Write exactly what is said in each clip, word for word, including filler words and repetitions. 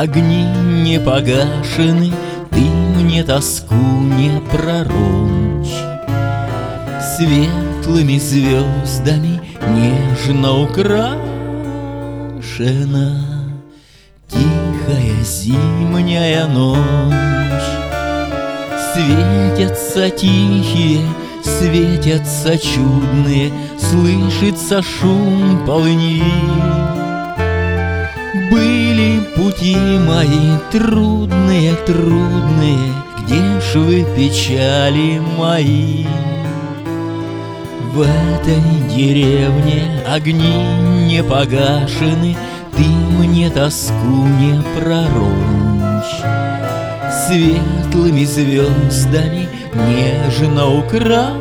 огни не погашены, ты мне тоску не пророчь. Светлыми звездами нежно украшена тихая зимняя ночь. Светятся тихие, светятся чудные, слышится шум полыньи. Были пути мои трудные, трудные, где ж вы, печали мои? В этой деревне огни не погашены, ты мне тоску не пророчь. Светлыми звездами нежно украшена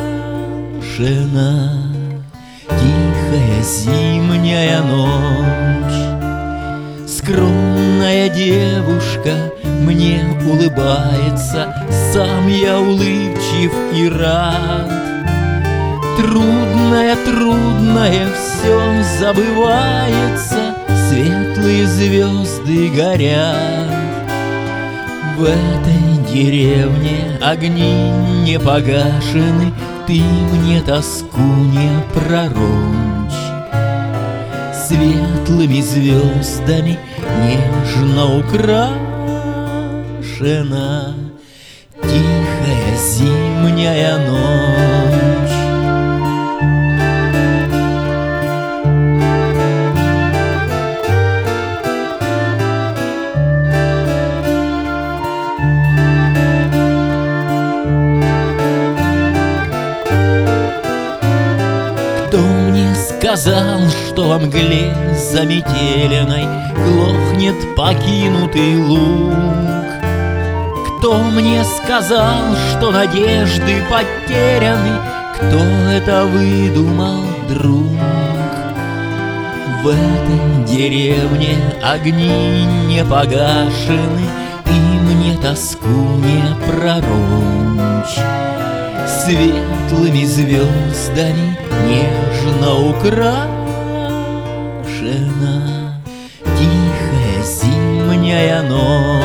тихая зимняя ночь. Скромная девушка мне улыбается, сам я улыбчив и рад. Трудное, трудное все забывается, светлые звезды горят. В этой деревне огни не погашены, ты мне тоску не пророчь. Светлыми звездами нежно украшена тихая зимняя ночь. Кто мне сказал, что во мгле заметеленной глохнет покинутый луг? Кто мне сказал, что надежды потеряны? Кто это выдумал, друг? В этой деревне огни не погашены, и мне тоску не пророчь. Светлыми звездами нежно украшена тихая зимняя ночь.